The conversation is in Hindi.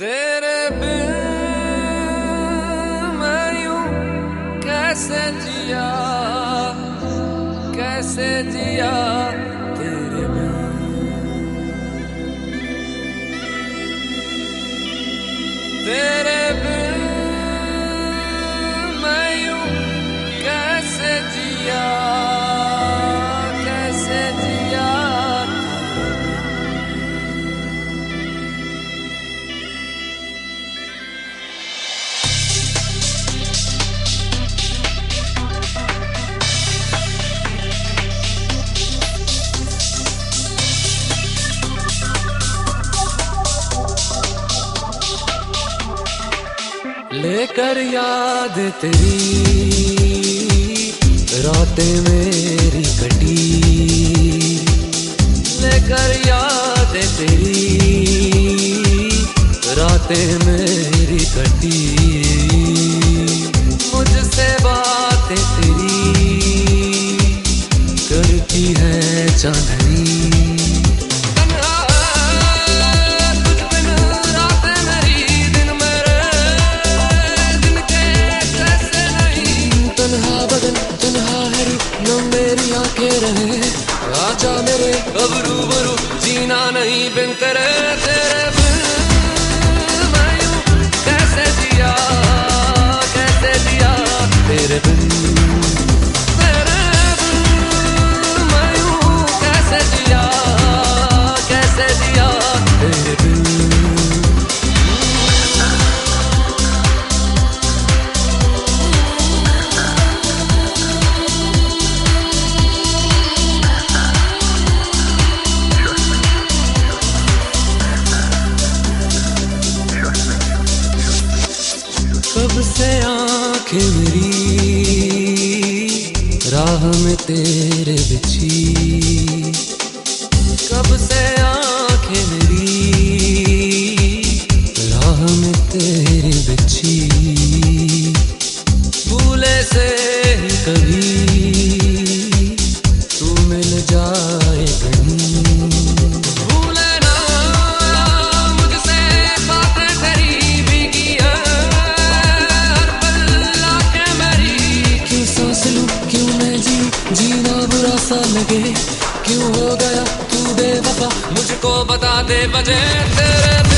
तेरे बिन मैं यूं कैसे जिया तेरे बिन। तेरे बिन मैं यूं कैसे जिया लेकर याद तेरी रातें मेरी कटी, लेकर याद तेरी रातें मेरी कटी। मुझसे बातें तेरी करती है चांदनी। आजा मेरे अब रूबरू जीना नहीं बिन तेरे। तेरे बिन मैं यूं कैसे जिया तेरे बिन। तेरे बिन मैं यूं कैसे जिया तेरे बिन। कब से आंखें मेरी राह में तेरे बिछी, कब से आंखें मेरी राह में तेरे बिछी। भूले से ही कभी तू मिल जाए कहीं। जीना बुरा सा लगे क्यों हो गया तू बेवफा, मुझको बता दे वजह। तेरे